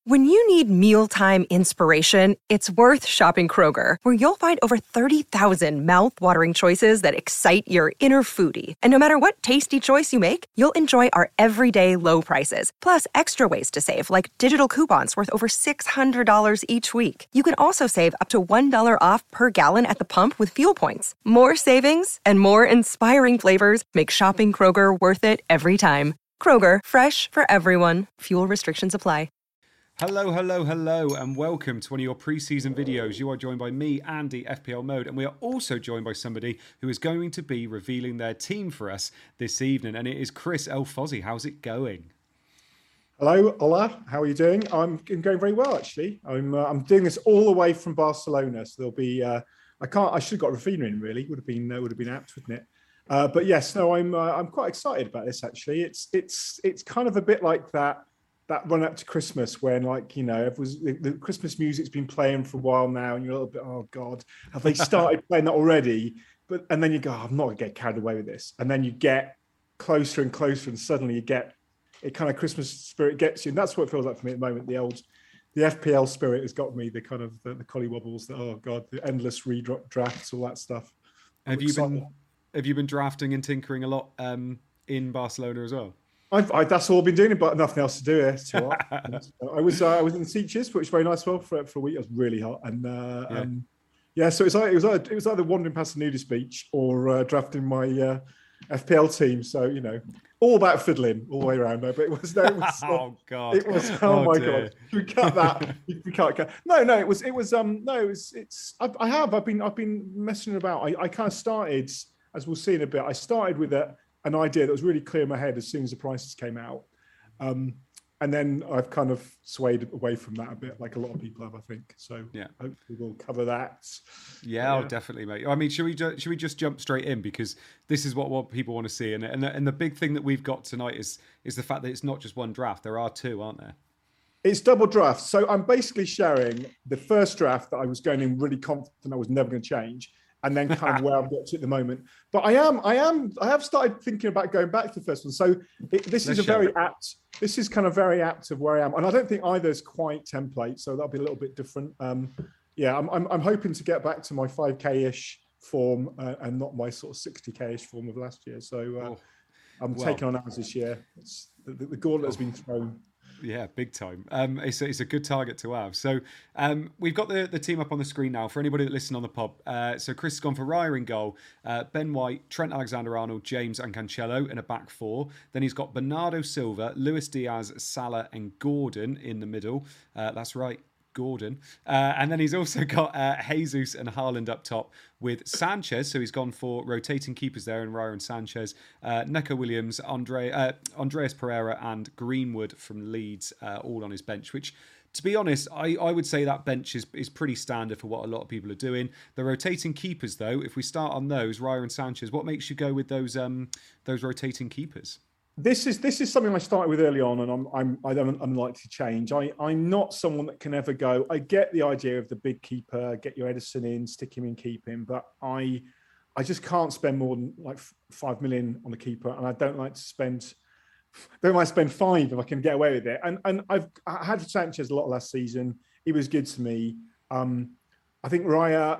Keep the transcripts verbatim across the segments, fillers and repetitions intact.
When you need mealtime inspiration, it's worth shopping Kroger, where you'll find over thirty thousand mouth-watering choices that excite your inner foodie. And no matter what tasty choice you make, you'll enjoy our everyday low prices, plus extra ways to save, like digital coupons worth over six hundred dollars each week. You can also save up to one dollar off per gallon at the pump with fuel points. More savings and more inspiring flavors make shopping Kroger worth it every time. Kroger, fresh for everyone. Fuel restrictions apply. Hello, hello, hello, and welcome to one of your pre-season videos. You are joined by me, Andy, F P L Mode, and we are also joined by somebody who is going to be revealing their team for us this evening, and it is Chris El Fozzy. How's it going? Hello, hola. How are you doing? I'm going very well, actually. I'm uh, I'm doing this all the way from Barcelona, so there'll be. Uh, I can't. I should have got Rafinha in. Really, would have been uh, would have been apt, wouldn't it? Uh, but yes, no, I'm uh, I'm quite excited about this. Actually, it's it's it's kind of a bit like that. that run up to Christmas when, like, you know, it was, the, the Christmas music's been playing for a while now and you're a little bit, oh God, have they started playing that already? But, and then you go, oh, I'm not gonna get carried away with this. And then you get closer and closer and suddenly you get, it kind of Christmas spirit gets you. And that's what it feels like for me at the moment. The old, the F P L spirit has got me, the kind of, the, the collie wobbles, the, oh God, the endless redrafts, all that stuff. Have you been, have you been drafting and tinkering a lot um, in Barcelona as well? I've, I, that's all I've been doing, but nothing else to do here. So I was uh, I was in the Sitges, which was very nice. Well, for for a week, it was really hot, and uh, yeah. Um, yeah, so it's like, it was either, it was either wandering past the nudist beach or uh, drafting my uh, F P L team. So you know, all about fiddling all the way around. No, but it was no, it was, uh, oh God, it was oh, oh my dear. God, we cut that. we can't cut. No, no, it was it was um no, it was it's I, I have I've been I've been messing about. I, I kind of started, as we'll see in a bit. I started with a. an idea that was really clear in my head as soon as the prices came out. Um, and then I've kind of swayed away from that a bit, like a lot of people have, I think. So yeah, hopefully we'll cover that. Yeah, I'll yeah. definitely, mate. I mean, should we ju- should we just jump straight in, because this is what, what people want to see, and and the, and the big thing that we've got tonight is is the fact that it's not just one draft. There are two, aren't there? It's double drafts. So I'm basically sharing the first draft that I was going in really confident I was never going to change, and then kind of where I've got to at the moment. But I am, I am, I have started thinking about going back to the first one. So it, this Let's is a very it. apt, this is kind of very apt of where I am. And I don't think either is quite template, so that'll be a little bit different. Um, yeah, I'm, I'm, I'm hoping to get back to my five K-ish form uh, and not my sort of sixty K-ish form of last year. So uh, oh, I'm well. taking on ours this year. It's, the, the gauntlet has been thrown. Yeah, big time. Um, it's, a, it's a good target to have. So um, we've got the, the team up on the screen now for anybody that listens on the pod. Uh, so Chris has gone for Raya in goal, uh, Ben White, Trent Alexander-Arnold, James and Cancelo in a back four. Then he's got Bernardo Silva, Luis Diaz, Salah and Gordon in the middle. Uh, that's right. Gordon. Uh, and then he's also got uh, Jesus and Haaland up top with Sanchez. So he's gone for rotating keepers there in Raya and Sanchez. Uh, Neco Williams, Andre, uh, Andreas Pereira and Greenwood from Leeds uh, all on his bench, which, to be honest, I, I would say that bench is, is pretty standard for what a lot of people are doing. The rotating keepers, though, if we start on those, Raya and Sanchez, what makes you go with those um, those rotating keepers? This is this is something I started with early on, and I'm I'm I don't I'm like to change. I I'm not someone that can ever go. I get the idea of the big keeper, get your Edison in, stick him in, keep him, but I I just can't spend more than like five million on a keeper, and I don't like to spend. Don't like to spend five if I can get away with it. And and I've I had Sanchez a lot last season. He was good to me. Um, I think Raya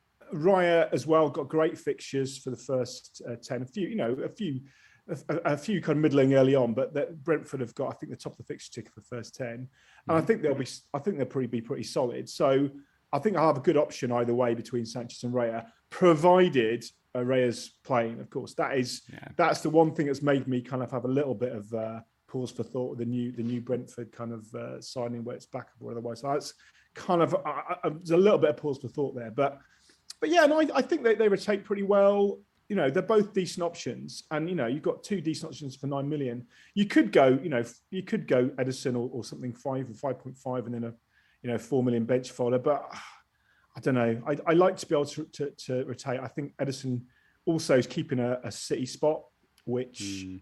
Raya as well got great fixtures for the first uh, ten. A few, you know, a few. A, a few kind of middling early on, but that Brentford have got, I think, the top of the fixture ticket for the first ten, and mm-hmm. I think they'll be, I think they'll probably be pretty solid. So I think I'll have a good option either way between Sanchez and Raya, provided uh, Raya's playing. Of course, that is yeah. that's the one thing that's made me kind of have a little bit of uh, pause for thought with the new the new Brentford kind of uh, signing where it's backable or otherwise. So that's kind of uh, uh, there's a little bit of pause for thought there, but but yeah, no, I, I think they they rotate pretty well. You know, they're both decent options, and you know, you've got two decent options for nine million. You could go, you know, you could go Edison or, or something five or five point five, and then a, you know, four million bench fodder. But uh, I don't know. I, I like to be able to, to to rotate. I think Edison also is keeping a, a City spot, which mm.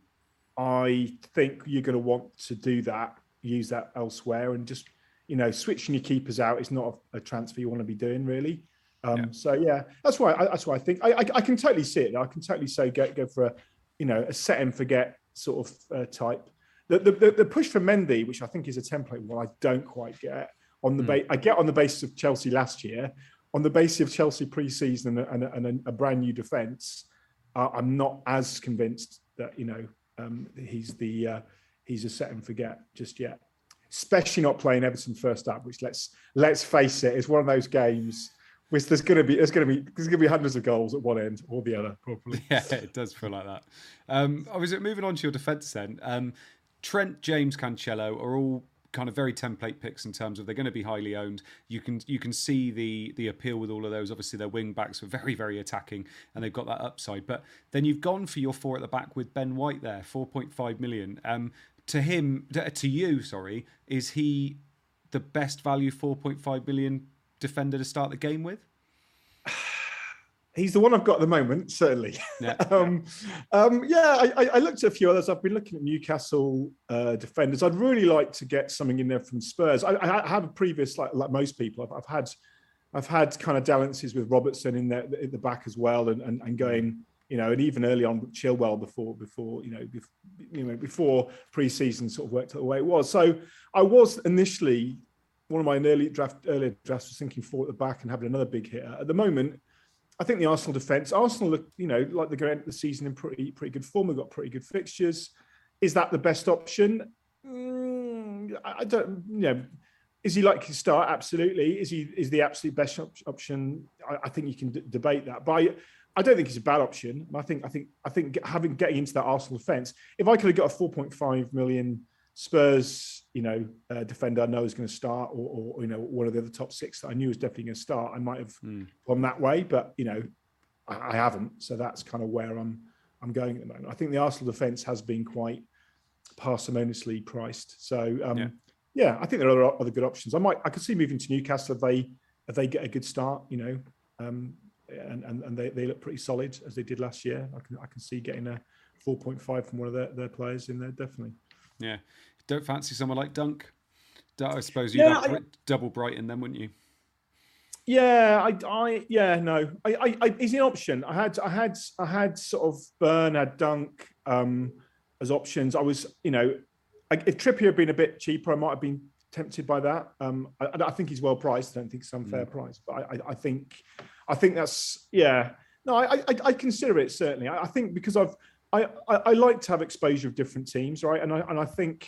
I think you're going to want to do that, use that elsewhere, and just, you know, switching your keepers out is not a, a transfer you want to be doing really. Um, yeah. So yeah, that's why. I, that's why I think I, I, I can totally see it. I can totally say go go for a, you know, a set and forget sort of uh, type. the, the the push for Mendy, which I think is a template one, I don't quite get on the mm. ba- I get on the basis of Chelsea last year, on the basis of Chelsea pre-season and, and, and a brand new defence. Uh, I'm not as convinced that you know um, he's the uh, he's a set and forget just yet. Especially not playing Everton first up, which let's let's face it, is one of those games which there's going to be there's going to be there's going to be hundreds of goals at one end or the other, probably. Yeah, it does feel like that. Um, I was moving on to your defence then. Um, Trent, James, Cancelo are all kind of very template picks in terms of they're going to be highly owned. You can you can see the the appeal with all of those. Obviously, their wing backs were very very attacking, and they've got that upside. But then you've gone for your four at the back with Ben White there, four point five million. Um, To him, to you, sorry, is he the best value four point five million defender to start the game with? He's the one I've got at the moment, certainly. Yeah, um, um, yeah I, I looked at a few others. I've been looking at Newcastle uh, defenders. I'd really like to get something in there from Spurs. I, I had a previous, like, like most people, I've, I've had I've had kind of dalliances with Robertson in there at the back as well, and, and, and going, you know, and even early on Chilwell before, before you know, before, you know, before pre-season sort of worked out the way it was. So I was initially one of my early draft, earlier drafts was thinking four at the back and having another big hitter. At the moment, I think the Arsenal defence, Arsenal look, you know, like they're going into the season in pretty pretty good form. They've got pretty good fixtures. Is that the best option? Mm, I, I don't, you know. Is he likely to start? Absolutely. Is he is the absolute best op- option? I, I think you can d- debate that, but I, I don't think it's a bad option. I think I think I think having getting into that Arsenal defence, if I could have got a four point five million Spurs, you know, uh, defender I know is going to start, or, or you know, one of the other top six that I knew was definitely going to start, I might have mm. gone that way, but you know, I, I haven't. So that's kind of where I'm I'm going at the moment. I think the Arsenal defence has been quite parsimoniously priced. So. Um, yeah. Yeah, I think there are other good options. I might, I could see moving to Newcastle if they if they get a good start, you know, um, and and, and they, they look pretty solid as they did last year. I can I can see getting a four point five from one of their, their players in there, definitely. Yeah, don't fancy someone like Dunk? I suppose you'd yeah, have I, double Brighton then, wouldn't you? Yeah, I, I yeah, no, I, I, I, he's an option. I had, I had, I had sort of Burn, had Dunk um, as options. I was, you know. If Trippier had been a bit cheaper, I might have been tempted by that. Um, I, I think he's well priced. I don't think it's unfair mm. price, but I, I, I think, I think that's yeah. No, I, I, I consider it certainly. I, I think because I've, I, I, I like to have exposure of different teams, right? And I, and I think,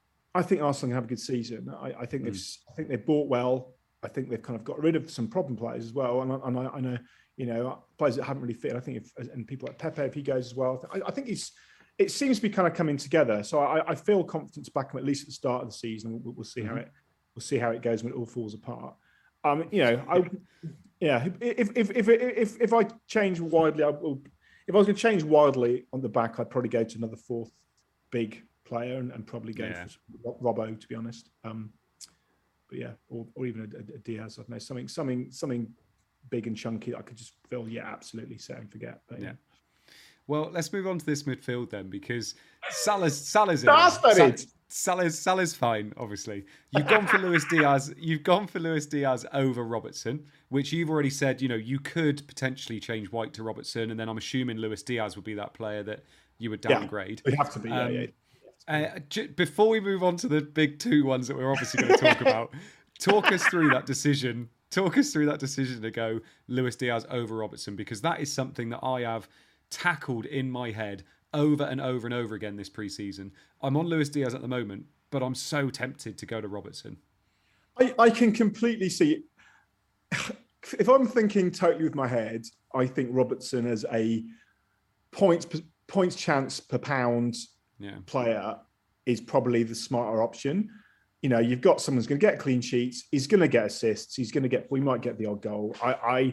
I think Arsenal can have a good season. I, I think mm. they've, I think they've bought well. I think they've kind of got rid of some problem players as well. And I, and I, I know, you know, players that haven't really fit. I think if, and people like Pepe, if he goes as well, I, I think he's. It seems to be kind of coming together, so I, I feel confident to back him at least at the start of the season. We'll, we'll see mm-hmm. how it we'll see how it goes when it all falls apart. Um, you know, I yeah. If if if if if I change wildly, I will. If I was going to change wildly on the back, I'd probably go to another fourth big player and, and probably go yeah. for Robbo, to be honest. Um, but yeah, or or even a, a Diaz. I don't know, something something something big and chunky that I could just feel. Yeah, absolutely set and forget. But, yeah. yeah. Well, let's move on to this midfield then, because Salah's Salah's Sal- Salah's Salah's fine. Obviously, you've gone for Luis Diaz. You've gone for Luis Diaz over Robertson, which you've already said. You know, you could potentially change White to Robertson, and then I'm assuming Luis Diaz would be that player that you would downgrade. Yeah, it'd have to be. Um, yeah, yeah. Uh, j- before we move on to the big two ones that we're obviously going to talk about, talk us through that decision. Talk us through that decision to go Luis Diaz over Robertson, because that is something that I have tackled in my head over and over and over again this preseason. I'm on Luis Diaz at the moment, but I'm so tempted to go to Robertson. I, I can completely see it. If I'm thinking totally with my head, I think Robertson as a points points chance per pound yeah. player is probably the smarter option. You know, you've got someone who's going to get clean sheets. He's going to get assists. He's going to get. We might get the odd goal. I, I,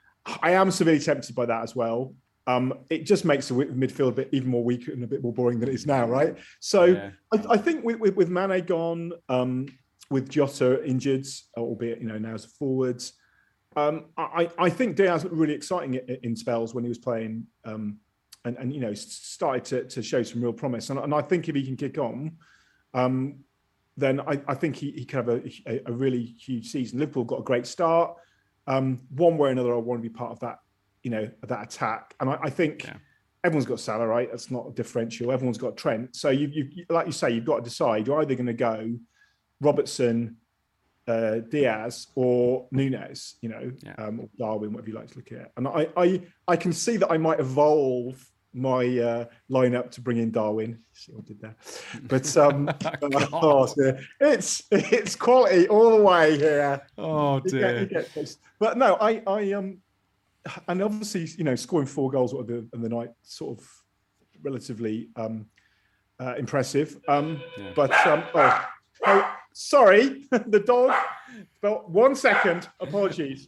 I am severely tempted by that as well. Um, it just makes the midfield a bit even more weak and a bit more boring than it is now, right? So yeah. I, I think with, with, with Mane gone, um, with Jota injured, albeit you know now as a forwards, um, I, I think Diaz was really exciting in, in spells when he was playing, um, and, and you know started to, to show some real promise. And, and I think if he can kick on, um, then I, I think he, he could have a, a, a really huge season. Liverpool got a great start. Um, one way or another, I want to be part of that. You know, that attack. And I, I think, yeah. everyone's got Salah, right? That's not a differential. Everyone's got Trent. So you, you like you say, you've got to decide. You're either going to go Robertson, uh, Diaz, or Nunes. You know, yeah. um, or Darwin, whatever you like to look at. And I, I, I can see that I might evolve my uh, lineup to bring in Darwin. See what I did there? But um, oh, it's it's quality all the way here. Oh dear. You get, you get but no, I I um, and obviously you know scoring four goals in the night sort of relatively um, uh, impressive. Um, yeah. But um, oh, oh, sorry, the dog. But one second, apologies.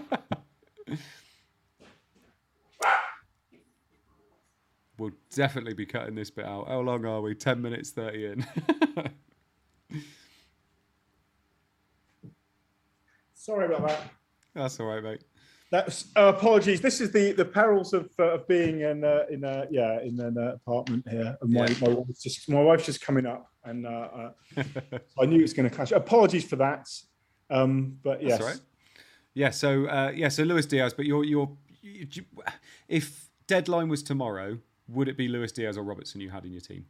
We'll definitely be cutting this bit out. How long are we? ten minutes, thirty in. Sorry about that. That's all right, mate. That's uh, apologies. This is the, the perils of, uh, of being in uh, in a yeah in an uh, apartment here. And my, yeah. my wife's just my wife's just coming up, and uh, uh, I knew it was going to clash. Apologies for that. Um, but yes, that's right. Yeah. So uh, yeah. So Luis Diaz. But you're you're you, if deadline was tomorrow, would it be Luis Diaz or Robertson you had in your team?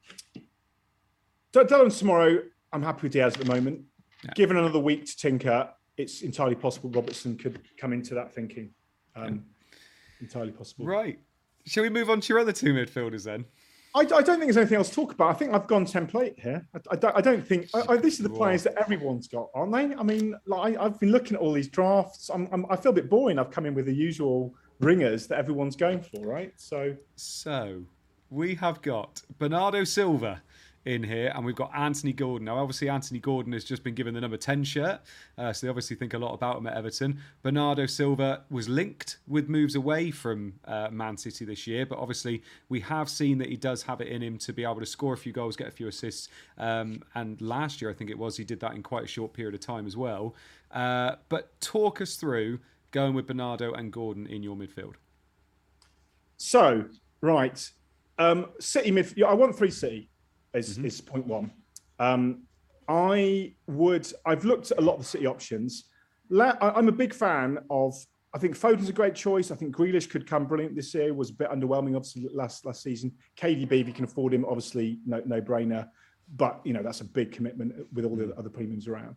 So deadline tomorrow. I'm happy with Diaz at the moment. Yeah. Given another week to tinker, it's entirely possible Robertson could come into that thinking. Um, yeah. Entirely possible. Right. Shall we move on to your other two midfielders then? I, I don't think there's anything else to talk about. I think I've gone template here. I, I, don't, I don't think... I, I, these are the players that everyone's got, aren't they? I mean, like, I, I've been looking at all these drafts. I'm, I'm, I feel a bit boring. I've come in with the usual ringers that everyone's going for, right? So... So, we have got Bernardo Silva in here, and we've got Anthony Gordon. Now, obviously, Anthony Gordon has just been given the number ten shirt, uh, so they obviously think a lot about him at Everton. Bernardo Silva was linked with moves away from uh, Man City this year, but obviously, we have seen that he does have it in him to be able to score a few goals, get a few assists, um, and last year, I think it was, he did that in quite a short period of time as well. Uh, but talk us through going with Bernardo and Gordon in your midfield. So, right, um, City midfield. I want three City. Is, mm-hmm. is point one. Um, I would, I've looked at a lot of the City options. La, I, I'm a big fan of, I think Foden's a great choice. I think Grealish could come brilliant this year, was a bit underwhelming, obviously, last last season. K D B, if you can afford him, obviously, no, no brainer. But, you know, that's a big commitment with all the other premiums around.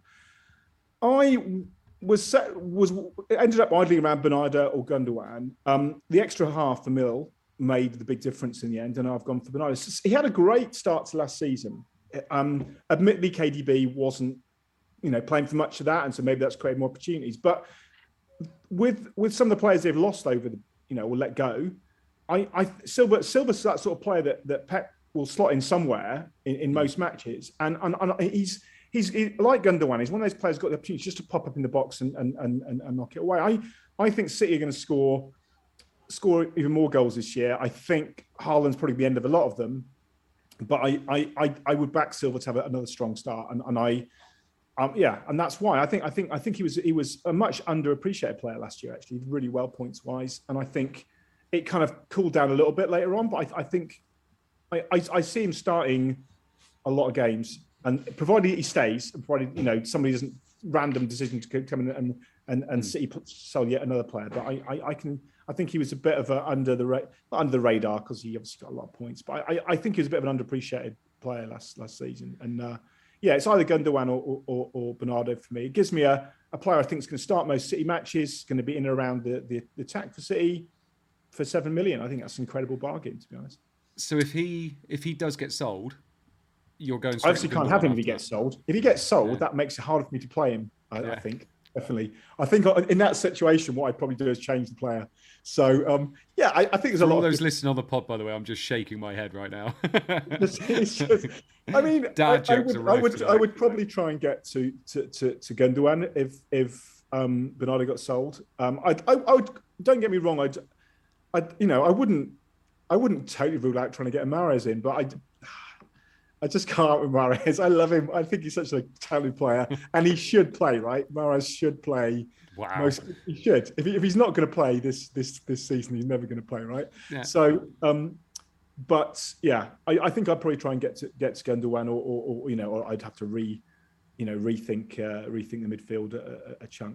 I was set, was ended up idling around Bernardo or Gundogan. Um, the extra half a mil made the big difference in the end, and I've gone for Bernardo. He had a great start to last season. Um, admittedly, K D B wasn't, you know, playing for much of that, and so maybe that's created more opportunities. But with with some of the players they've lost over the, you know, or let go, I, I Silva Silva's that sort of player that that Pep will slot in somewhere in, in most matches, and, and and he's he's he, like Gundogan. He's one of those players who's got the opportunity just to pop up in the box and and and, and knock it away. I I think City are going to score. score even more goals this year. I think Haaland's probably the end of a lot of them, but I I I, I would back Silva to have another strong start, and and I um yeah, and that's why I think I think I think he was he was a much underappreciated player last year. Actually, really well points wise, and I think it kind of cooled down a little bit later on. But I, I think I, I I see him starting a lot of games, and provided he stays, and provided you know somebody doesn't random decision to come in and and and City sell yet another player. But I I, I can. I think he was a bit of a under the ra- not under the radar because he obviously got a lot of points. But I, I think he was a bit of an underappreciated player last last season. And uh, yeah, it's either Gundogan or, or, or Bernardo for me. It gives me a, a player I think is going to start most City matches, going to be in and around the, the, the attack for City for seven million. I think that's an incredible bargain, to be honest. So if he if he does get sold, you're going. I obviously can't have him if he gets that. sold. If he gets sold, yeah. that makes it harder for me to play him. I, yeah. I think. Definitely. I think in that situation, what I'd probably do is change the player. So, um, yeah, I, I think there's For a lot all of those listening on the pod, by the way, I'm just shaking my head right now. it's, it's just, I mean, Dad I, I jokes would, I would, today. I would probably try and get to to to, to Gundogan if if um, Bernardo got sold. Um, I, I, I would. Don't get me wrong. I'd, I, you know, I wouldn't, I wouldn't totally rule out trying to get a Mahrez in, but I. I just can't with Mahrez. I love him. I think he's such a talented player, and he should play, right? Mahrez should play. Wow. Most, he should. If, he, if he's not going to play this this this season, he's never going to play, right? Yeah. So, um, but yeah, I, I think I'd probably try and get to get to Gundogan, or, or, or you know, or I'd have to re, you know, rethink uh, rethink the midfield a, a, a chunk.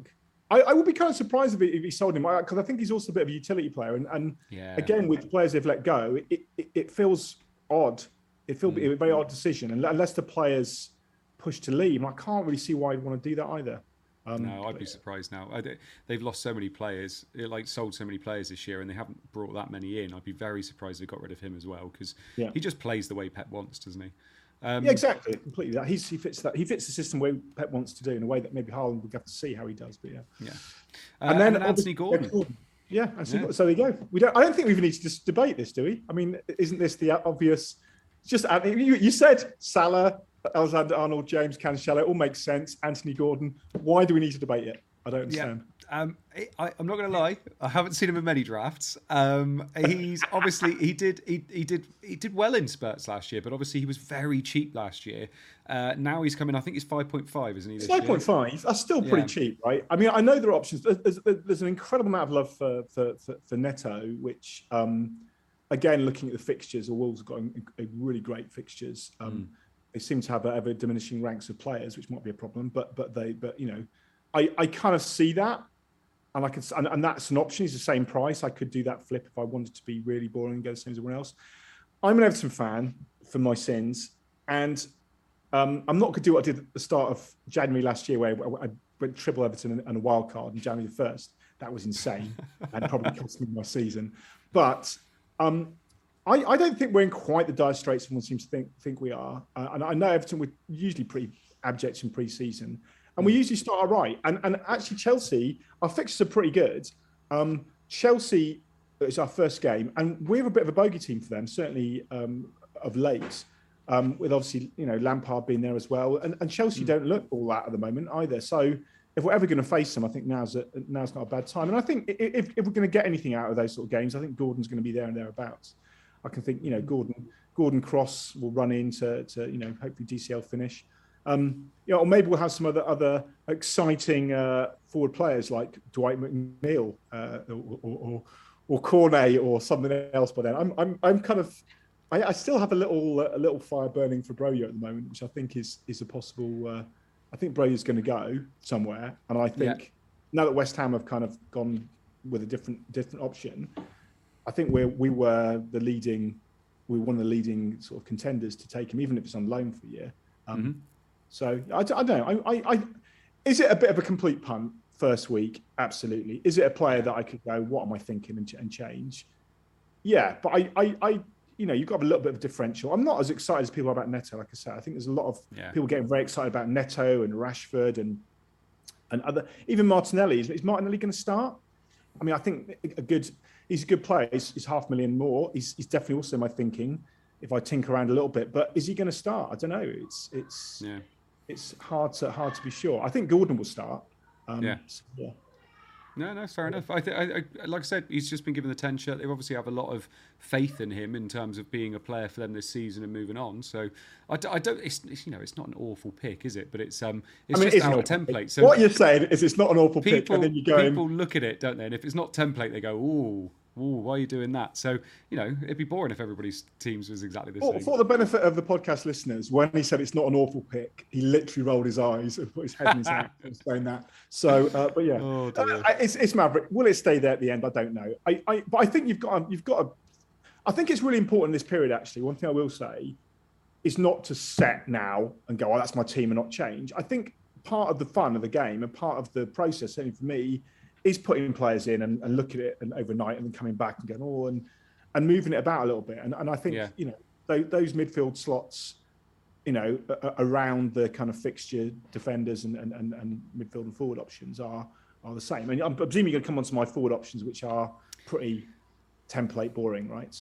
I, I would be kind of surprised if he, if he sold him, because I think he's also a bit of a utility player. And, and yeah. again, with the players they've let go, it, it, it feels odd. It feels mm. a very odd decision. And unless the players push to leave, I can't really see why I'd want to do that either. Um, no, I'd be surprised now. They've lost so many players, like sold so many players this year, and they haven't brought that many in. I'd be very surprised they got rid of him as well, because yeah. he just plays the way Pep wants, doesn't he? Um, yeah, exactly, completely. That he's, he fits that. He fits the system where Pep wants to do in a way that maybe Haaland would have to see how he does. But yeah, yeah. Uh, and then and Anthony Gordon. Gordon. Yeah, Anthony yeah. So there you go. We don't. I don't think we even need to just debate this, do we? I mean, isn't this the obvious? Just you, you said Salah, Alexander-Arnold, James, Cancelo, all makes sense. Anthony Gordon. Why do we need to debate it? I don't understand. Yeah. Um, I, I'm not going to lie. I haven't seen him in many drafts. Um, he's obviously he did he, he did he did well in spurts last year, but obviously he was very cheap last year. Uh, now he's coming. I think he's five point five, isn't he? This five point five. That's still pretty yeah. cheap, right? I mean, I know there are options. There's, there's an incredible amount of love for for, for, for Neto, which um, again, looking at the fixtures, the Wolves have got a, a really great fixtures. Um, mm. They seem to have ever diminishing ranks of players, which might be a problem. But but they but you know, I, I kind of see that. And I can, and, and that's an option. It's the same price. I could do that flip if I wanted to be really boring and go the same as everyone else. I'm an Everton fan for my sins, and um, I'm not going to do what I did at the start of January last year, where I went triple Everton and a wild card on January the first. That was insane, and probably cost me my season. But um, I, I don't think we're in quite the dire straits everyone seems to think think we are. Uh, and I know Everton were usually pretty abject in pre-season. And we usually start all right. And, and actually, Chelsea, our fixtures are pretty good. Um, Chelsea is our first game, and we're a bit of a bogey team for them, certainly um, of late, um, with obviously, you know, Lampard being there as well. And, and Chelsea mm. don't look all that at the moment either. So if we're ever going to face them, I think now's, a, now's not a bad time. And I think if, if we're going to get anything out of those sort of games, I think Gordon's going to be there and thereabouts. I can think, you know, Gordon Gordon Cross will run into, to, you know, hopefully D C L finish. Um, you know, or maybe we'll have some other other exciting uh, forward players like Dwight McNeil uh, or, or or Cornet or something else by then. I'm I'm I'm kind of I, I still have a little a little fire burning for Broja at the moment, which I think is is a possible. Uh, I think Broja's going to go somewhere, and I think yeah. now that West Ham have kind of gone with a different different option, I think we we were the leading we were one of the leading sort of contenders to take him, even if it's on loan for a year. Um, mm-hmm. So I, I don't know. I, I, I, is it a bit of a complete punt first week? Absolutely. Is it a player that I could go, what am I thinking, and, and change? Yeah, but I, I, I, you know, you've got a little bit of a differential. I'm not as excited as people are about Neto. Like I said, I think there's a lot of yeah. people getting very excited about Neto and Rashford and and other. Even Martinelli. Is, is Martinelli going to start? I mean, I think a good. He's a good player. He's, he's half a million more. He's, he's definitely also my thinking. If I tinker around a little bit, but is he going to start? I don't know. It's it's. Yeah. It's hard to hard to be sure. I think Gordon will start. Um, yeah. So, yeah. No, no, fair enough. I think, I, I, like I said, he's just been given the ten shirt. They obviously have a lot of faith in him in terms of being a player for them this season and moving on. So I, I don't. It's, it's you know, it's not an awful pick, is it? But it's um, it's I mean, just our template. So what you're saying is, it's not an awful people, pick, and then you go. People look at it, don't they? And if it's not template, they go, ooh. Ooh, why are you doing that? So, you know, it'd be boring if everybody's teams was exactly the for, same. For the benefit of the podcast listeners, when he said it's not an awful pick, he literally rolled his eyes and put his head in his hand and saying that. So, uh, but yeah, oh, uh, it's, it's Maverick. Will it stay there at the end? I don't know. I, I, but I think you've got, you've got. A, I think it's really important in this period. Actually, one thing I will say is not to set now and go, "Oh, that's my team," and not change. I think part of the fun of the game and part of the process, certainly for me, is putting players in and, and looking at it and overnight and then coming back and going, oh, and and moving it about a little bit. And and I think, yeah. you know, those, those midfield slots, you know, around the kind of fixture defenders and, and, and, and midfield and forward options are are the same. And I'm presuming you're going to come on to my forward options, which are pretty template boring, right?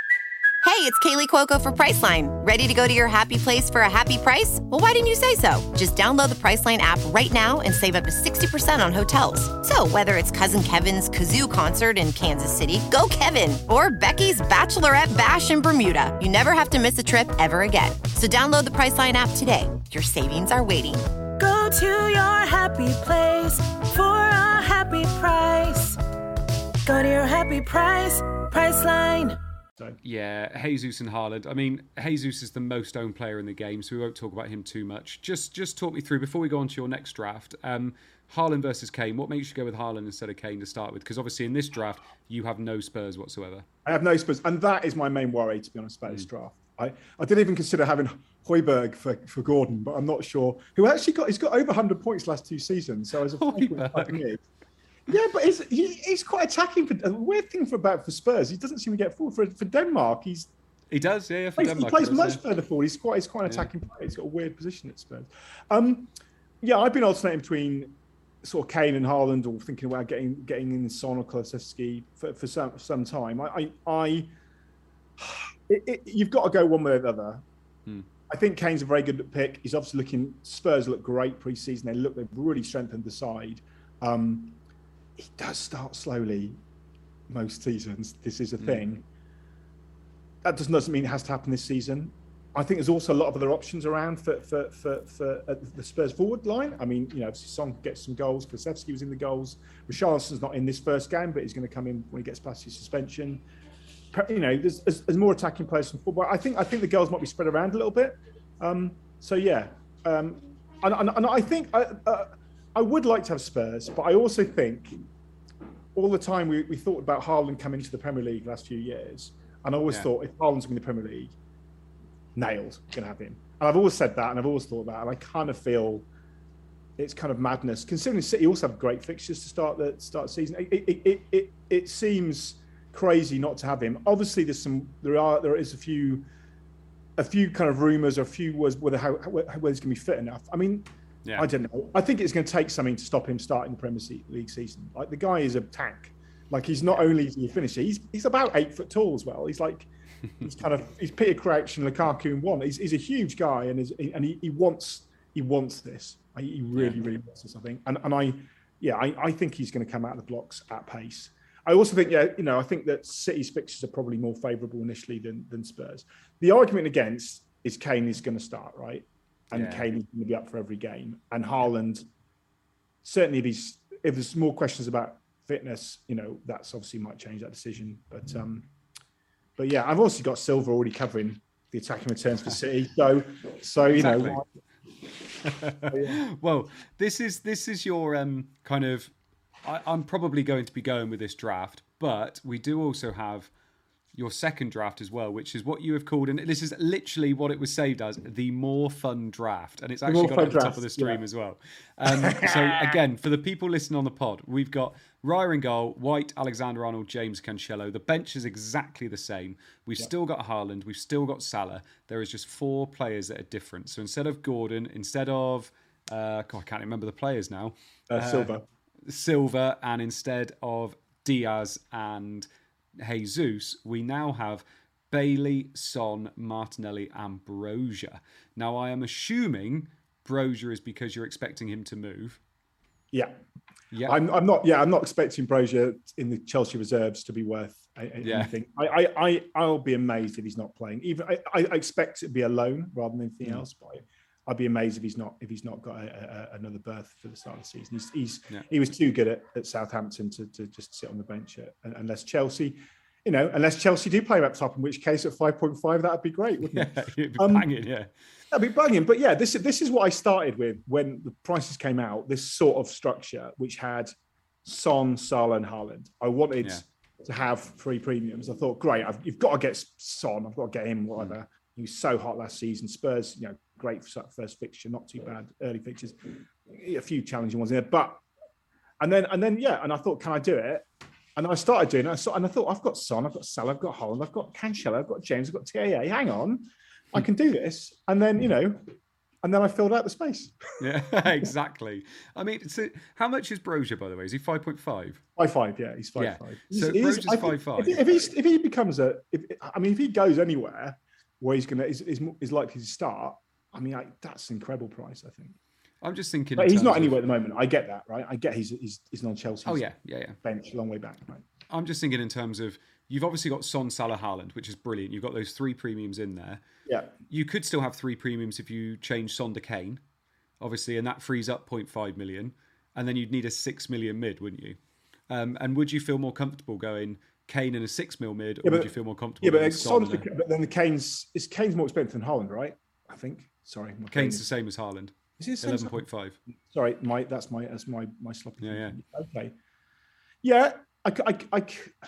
Hey, it's Kaylee Cuoco for Priceline. Ready to go to your happy place for a happy price? Well, why didn't you say so? Just download the Priceline app right now and save up to sixty percent on hotels. So whether it's Cousin Kevin's Kazoo Concert in Kansas City, go Kevin, or Becky's Bachelorette Bash in Bermuda, you never have to miss a trip ever again. So download the Priceline app today. Your savings are waiting. Go to your happy place for a happy price. Go to your happy price, Priceline. So yeah, Jesus and Haaland. I mean, Jesus is the most owned player in the game, so we won't talk about him too much. Just just talk me through, before we go on to your next draft, um, Haaland versus Kane. What makes you go with Haaland instead of Kane to start with? Because obviously in this draft, you have no Spurs whatsoever. I have no Spurs, and that is my main worry, to be honest, about mm. this draft. I, I didn't even consider having Højbjerg for, for Gordon, but I'm not sure. Who actually got, he's got over one hundred points last two seasons, so as a Højbjerg. Yeah, but he's, he, he's quite attacking. For, a weird thing for about for Spurs, he doesn't seem to get forward. For, for Denmark, he's he does, yeah. yeah for he Denmark, plays he does, much yeah. further forward. He's quite, he's quite an attacking yeah. player. He's got a weird position at Spurs. Um, yeah, I've been alternating between sort of Kane and Haaland, or thinking about getting getting in Son or Kulusevski for, for some for some time. I, I, I it, it, you've got to go one way or the other. Hmm. I think Kane's a very good pick. He's obviously looking. Spurs look great pre-season. They look. They've really strengthened the side. Um, he does start slowly most seasons. This is a mm. thing. That does, doesn't mean it has to happen this season. I think there's also a lot of other options around for for for, for uh, the Spurs forward line. I mean, you know, Son gets some goals. Kulusevski was in the goals. Richarlison's not in this first game, but he's going to come in when he gets past his suspension. You know, there's, there's more attacking players from football. I think I think the goals might be spread around a little bit. Um, so yeah, um, and, and, and I think I, uh, I would like to have Spurs, but I also think all the time we, we thought about Haaland coming to the Premier League last few years, and I always yeah. thought if Haaland's in the Premier League, nailed, gonna have him. And I've always said that, and I've always thought that, and I kind of feel it's kind of madness considering City also have great fixtures to start the start the season. It it it it, it seems crazy not to have him. Obviously, there's some there are there is a few a few kind of rumours or a few was whether how whether he's going to be fit enough. I mean. Yeah. I don't know. I think it's going to take something to stop him starting the Premier League season. Like the guy is a tank. Like he's not only a finisher, he's he's about eight foot tall as well. He's like he's kind of he's Peter Crouch and Lukaku in one. He's he's a huge guy and is and he, he wants he wants this. He really yeah. really wants this. I think and and I yeah I, I think he's going to come out of the blocks at pace. I also think yeah you know I think that City's fixtures are probably more favourable initially than than Spurs. The argument against is Kane is going to start, right? And yeah. Kane is going to be up for every game. And Haaland, certainly if he's if there's more questions about fitness, you know, that's obviously might change that decision. But um, but yeah, I've also got Silva already covering the attacking returns for City. So so you exactly. know. so, yeah. Well, this is this is your um kind of. I, I'm probably going to be going with this draft, but we do also have your second draft as well, which is what you have called, and this is literally what it was saved as, the more fun draft. And it's actually got at the draft. top of the stream yeah. as well. Um, so again, for the people listening on the pod, we've got Raya in goal, White, Alexander-Arnold, James Cancelo. The bench is exactly the same. We've yeah. still got Haaland. We've still got Salah. There is just four players that are different. So instead of Gordon, instead of, uh, God, I can't remember the players now. Uh, uh, Silva. Silva, and instead of Diaz and Jesus, we now have Bailey, Son, Martinelli, and Broja. Now, I am assuming Broja is because you're expecting him to move. Yeah, yeah. I'm, I'm not. Yeah, I'm not expecting Broja in the Chelsea reserves to be worth anything. Yeah. I, I, I, I'll be amazed if he's not playing. Even I, I expect it to be a loan rather than anything mm. else. But I'd be amazed if he's not if he's not got a, a, another berth for the start of the season. He's, he's yeah. he was too good at, at Southampton to, to just sit on the bench at, unless Chelsea, you know, unless Chelsea do play him up top. In which case, at five point five, that'd be great, wouldn't it? Yeah, it'd be um, banging, yeah. That'd be banging. But yeah, this this is what I started with when the prices came out. This sort of structure, which had Son, Salah, and Haaland. I wanted yeah. to have three premiums. I thought, great, I've, you've got to get Son. I've got to get him. Whatever. Mm. He was so hot last season. Spurs, you know. Great first fixture, not too bad early fixtures, a few challenging ones in there, but and then and then yeah, and I thought, can I do it? And I started doing it. I saw, and I thought, I've got Son, I've got Salah, I've got Haaland, I've got Cancelo, I've got James, I've got T A A. Hang on, I can do this. And then you know, and then I filled out the space. Yeah, exactly. I mean, so how much is Broja, by the way? Is he five point five? Five five, yeah, he's five yeah. five. So he's, Broja's five five. If, if he if he becomes a, if, I mean, if he goes anywhere where he's gonna is is, is likely to start. I mean, I, that's an incredible price, I think. I'm just thinking... But he's not anywhere of... at the moment. I get that, right? I get he's he's, he's on Chelsea's oh, yeah, yeah, yeah. bench, a long way back, right? I'm just thinking in terms of... You've obviously got Son, Salah, Haaland, which is brilliant. You've got those three premiums in there. Yeah. You could still have three premiums if you change Son to Kane, obviously, and that frees up zero point five million. And then you'd need a six million mid, wouldn't you? Um, and would you feel more comfortable going Kane in a six mil mid, or yeah, but, would you feel more comfortable? Yeah, but, with Son Son's a... the, but then the Kane's is Kane's more expensive than Haaland, right? I think. Sorry, my Kane's the same as Haaland. Is it eleven point five? Sorry, my that's my that's my my sloppy. Yeah, yeah. Okay. Yeah, I, I, I,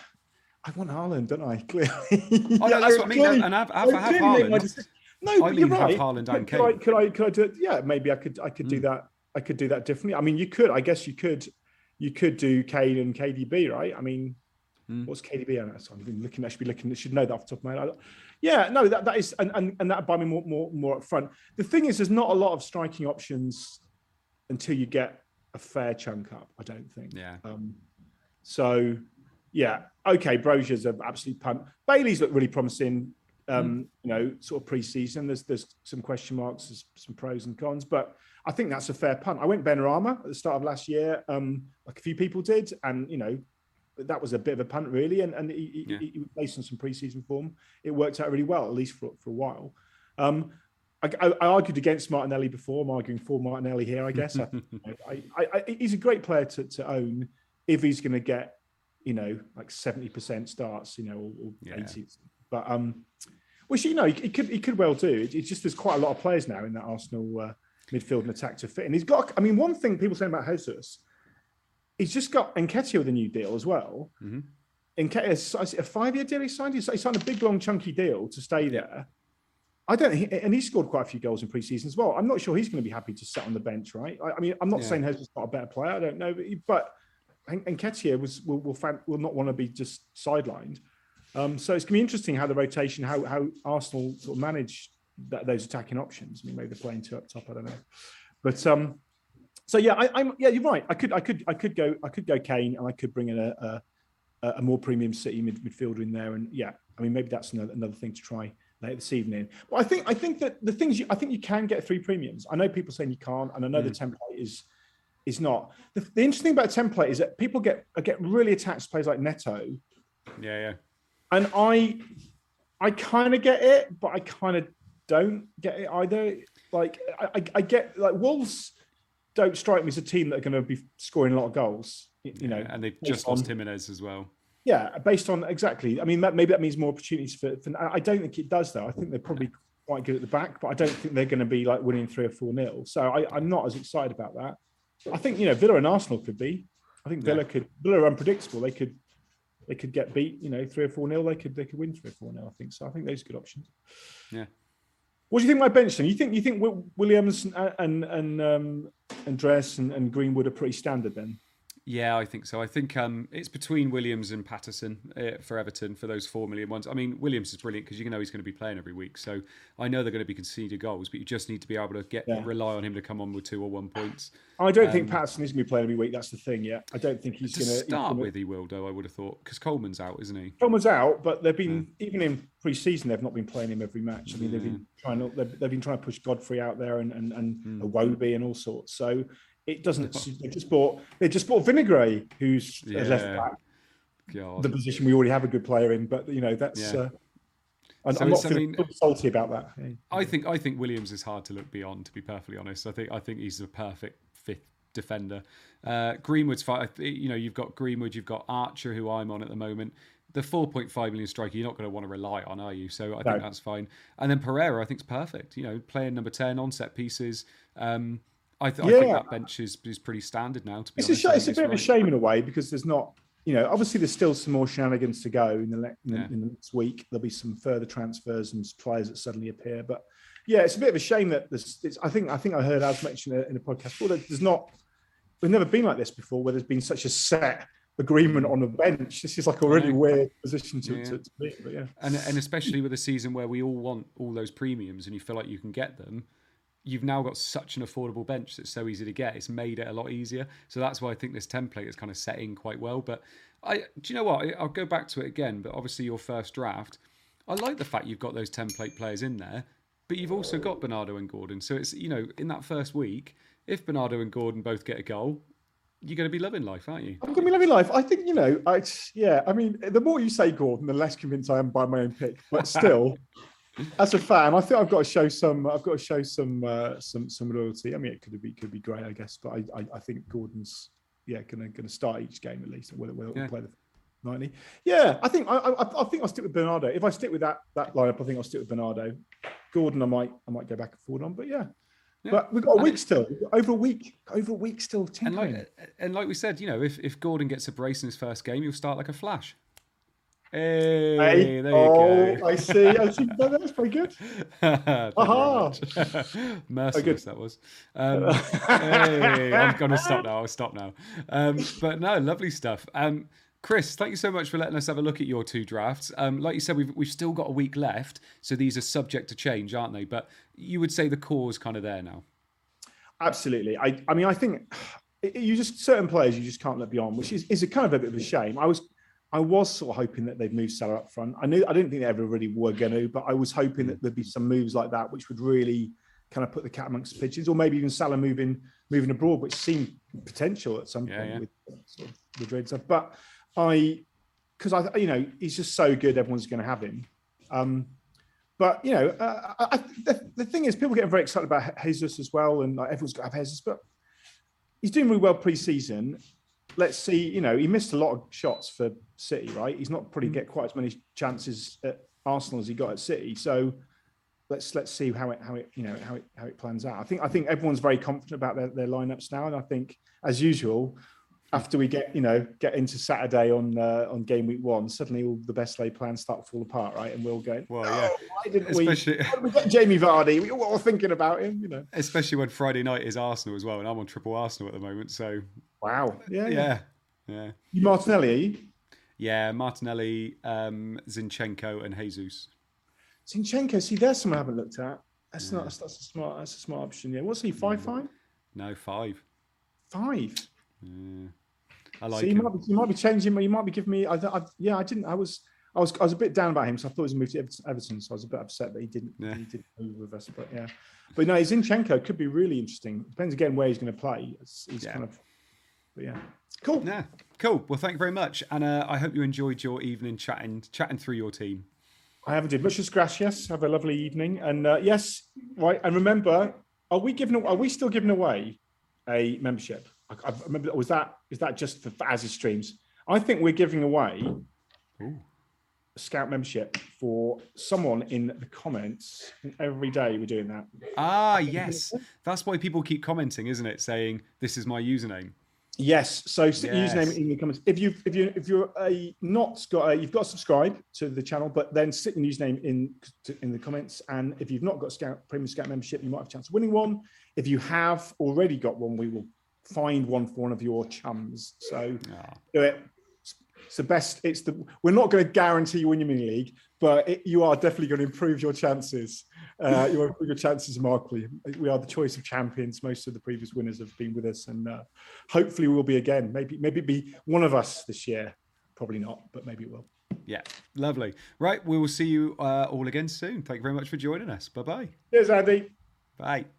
I want Haaland, don't I? Clearly. Oh, no, that's what I mean. Clearly, and have, have, have Haaland. No, I but mean, you're right. have Haaland and could, Kane. I, could I? Could I do it? Yeah, maybe I could. I could mm. do that. I could do that differently. I mean, you could. I guess you could. You could do Kane and K D B, right? I mean, mm. what's K D B? I'm looking. I should be looking. I should know that off the top of my head. Yeah, no, that, that is, and, and, and that buy me more, more, more up front. The thing is, there's not a lot of striking options until you get a fair chunk up, I don't think. Yeah. Um, so, yeah, okay, Brozier's an absolute punt. Bailey's looked really promising, um, mm. you know, sort of pre-season. There's there's some question marks, there's some pros and cons, but I think that's a fair punt. I went Benrahma at the start of last year, um, like a few people did, and, you know, that was a bit of a punt, really, and, and he, yeah. he, he based on some pre-season form. It worked out really well, at least for, for a while. Um, I, I, I argued against Martinelli before. I'm arguing for Martinelli here, I guess. I, I, I, I, he's a great player to, to own if he's going to get, you know, like seventy percent starts, you know, or, or yeah. eighty. But, um, which, you know, he, he could he could well do. It, it's just there's quite a lot of players now in that Arsenal uh, midfield and attack to fit. And he's got, I mean, one thing people say about Jesus, he's just got Nketiah with a new deal as well. Mm-hmm. Nketiah, a five-year deal he signed. He signed a big, long, chunky deal to stay there. I don't think, and he scored quite a few goals in pre-season as well. I'm not sure he's going to be happy to sit on the bench, right? I, I mean, I'm not yeah. saying Jesus not a better player. I don't know, but, he, but Nketiah was will will, fan, will not want to be just sidelined. Um, so it's going to be interesting how the rotation, how how Arsenal sort of manage that, those attacking options. I mean, maybe they're playing two up top. I don't know, but um, so yeah, I, I'm yeah, you're right. I could I could I could go I could go Kane, and I could bring in a a, a more premium City mid, midfielder in there, and yeah, I mean maybe that's another, another thing to try later this evening. But I think I think that the things you, I think you can get three premiums. I know people saying you can't, and I know mm. the template is is not. The, the interesting thing about a template is that people get get really attached to players like Neto. Yeah, yeah. And I I kind of get it, but I kind of don't get it either. Like I, I, I get like Wolves don't strike me as a team that are going to be scoring a lot of goals. You yeah, know, and they've just on, lost Jimenez as well. Yeah, based on exactly. I mean, that, maybe that means more opportunities for, for. I don't think it does, though. I think they're probably quite good at the back, but I don't think they're going to be like winning three or four nil. So I, I'm not as excited about that. I think you know Villa and Arsenal could be. I think Villa yeah. could. Villa are unpredictable. They could. They could get beat. You know, three or four nil. They could. They could win three or four nil. I think so. I think those are good options. Yeah. What do you think my bench then? You think you think Williams and and and um, Andreas and, and Greenwood are pretty standard then? Yeah, I think so. I think um, it's between Williams and Patterson uh, for Everton for those four million ones. I mean, Williams is brilliant because you know he's going to be playing every week. So I know they're going to be conceded goals, but you just need to be able to get yeah. rely on him to come on with two or one points. I don't um, think Patterson is going to be playing every week. That's the thing. Yeah, I don't think he's to going to start gonna... with. He will, though. I would have thought because Coleman's out, isn't he? Coleman's out, but they've been yeah. even in pre-season. They've not been playing him every match. I mean, yeah. they've been trying to they've, they've been trying to push Godfrey out there and and, and mm. Iwobi and all sorts. So. It doesn't. They just bought. They just bought Vinagre, who's yeah. left back. God. The position we already have a good player in, but you know that's. Yeah. Uh, I'm, so I'm not feeling I mean, salty about that. I think. I think Williams is hard to look beyond. To be perfectly honest, I think. I think he's a perfect fifth defender. Uh, Greenwood's fine. You know, you've got Greenwood. You've got Archer, who I'm on at the moment. The four point five million striker, you're not going to want to rely on, are you? So I think no. that's fine. And then Pereira, I think is perfect. You know, playing number ten on set pieces. Um, I, th- yeah. I think that bench is, is pretty standard now. To be it's honest, a, sh- it's a bit right. of a shame in a way because there's not, you know, obviously there's still some more shenanigans to go in the, le- in, yeah. the in the next week. There'll be some further transfers and players that suddenly appear. But yeah, it's a bit of a shame that there's. It's, I think I think I heard Az mention in a podcast before that there's not. We've never been like this before, where there's been such a set agreement on the bench. This is like a really weird position to, yeah. to, to be. But yeah, and and especially with a season where we all want all those premiums and you feel like you can get them. You've now got such an affordable bench that's so easy to get. It's made it a lot easier. So that's why I think this template is kind of set in quite well. But I, do you know what? I'll go back to it again. But obviously your first draft, I like the fact you've got those template players in there, but you've also got Bernardo and Gordon. So it's, you know, in that first week, if Bernardo and Gordon both get a goal, you're going to be loving life, aren't you? I'm going to be loving life. I think, you know, I, yeah, I mean, the more you say Gordon, the less convinced I am by my own pick. But still... As a fan, I think I've got to show some. I've got to show some uh, some some loyalty. I mean, it could be could be great, I guess. But I, I, I think Gordon's yeah going to going to start each game at least. We'll, we'll yeah. play the. ninety. Yeah, I think I, I, I think I'll stick with Bernardo. If I stick with that that lineup, I think I'll stick with Bernardo. Gordon, I might I might go back and forward on, but yeah. yeah. But we've got a and week it, still, over a week, over a week still. Tinkering. And like and like we said, you know, if if Gordon gets a brace in his first game, he'll start like a flash. Hey, hey, there you oh, go. I see. I see. That's very good. Aha. Merciless, that was. Um, hey, I'm going to stop now. I'll stop now. Um, but no, lovely stuff. Um, Chris, thank you so much for letting us have a look at your two drafts. Um, like you said, we've we've still got a week left, so these are subject to change, aren't they? But you would say the core is kind of there now. Absolutely. I, I mean, I think you just certain players you just can't let beyond, which is, is a kind of a bit of a shame. I was. I was sort of hoping that they'd move Salah up front. I knew I didn't think they ever really were going to, but I was hoping that there'd be some moves like that, which would really kind of put the cat amongst the pigeons, or maybe even Salah moving moving abroad, which seemed potential at some yeah, point yeah. with sort of Madrid stuff. But I, because I, you know, he's just so good, everyone's going to have him. Um, but you know, uh, I, the, the thing is, people get very excited about Jesus as well, and like, everyone's got to have Jesus, but he's doing really well pre-season. Let's see, you know, he missed a lot of shots for City, right? He's not probably get quite as many chances at Arsenal as he got at City. So let's let's see how it how it you know how it how it plans out. I think I think everyone's very confident about their, their lineups now, and I think as usual, after we get you know get into Saturday on uh, on game week one, suddenly all the best laid plans start to fall apart, right? And we'll go, well, yeah. Oh, why didn't Especially... we? Why did we get Jamie Vardy? We were all thinking about him, you know. Especially when Friday night is Arsenal as well, and I'm on triple Arsenal at the moment, so. Wow. Yeah. Yeah. Yeah. You Martinelli, are you? Yeah, Martinelli, um, Zinchenko, and Jesus. Zinchenko, see, there's someone I haven't looked at. That's yeah. not. That's, that's a smart. That's a smart option. Yeah. What's he? Five five? No, five. Five. Yeah. I like. So you him. might be. You might be changing. You might be giving me. I, I. Yeah. I didn't. I was. I was. I was a bit down about him, so I thought he was moved to Everton. So I was a bit upset that he didn't. Yeah. He didn't move with us. But yeah. But no, Zinchenko could be really interesting. Depends again where he's going to play. It's, he's yeah. kind of. But yeah. Cool. Yeah, cool. Well, thank you very much, and uh, I hope you enjoyed your evening chatting, chatting through your team. I haven't did. Muchas gracias. Have a lovely evening, and uh, yes, right. And remember, are we giving? Are we still giving away a membership? I, I remember. Was that? Is that just for, for Azzy streams? I think we're giving away Ooh. a Scout membership for someone in the comments. And every day we're doing that. Ah, yes. That's why people keep commenting, isn't it? Saying this is my username. Yes, so stick yes. your username in the comments. If you if you if you're a not got a, you've got to subscribe to the channel, but then stick your username in in the comments. And if you've not got Scout Premium Scout membership, you might have a chance of winning one. If you have already got one, we will find one for one of your chums. So oh. do it. It's the best. It's the. We're not going to guarantee you win your mini league, but it, you are definitely going to improve your chances. Uh, you will improve your chances markedly. We are the choice of champions. Most of the previous winners have been with us, and uh, hopefully we will be again. Maybe, maybe be one of us this year. Probably not, but maybe it will. Yeah, lovely. Right, we will see you uh, all again soon. Thank you very much for joining us. Bye bye. Cheers, Andy. Bye.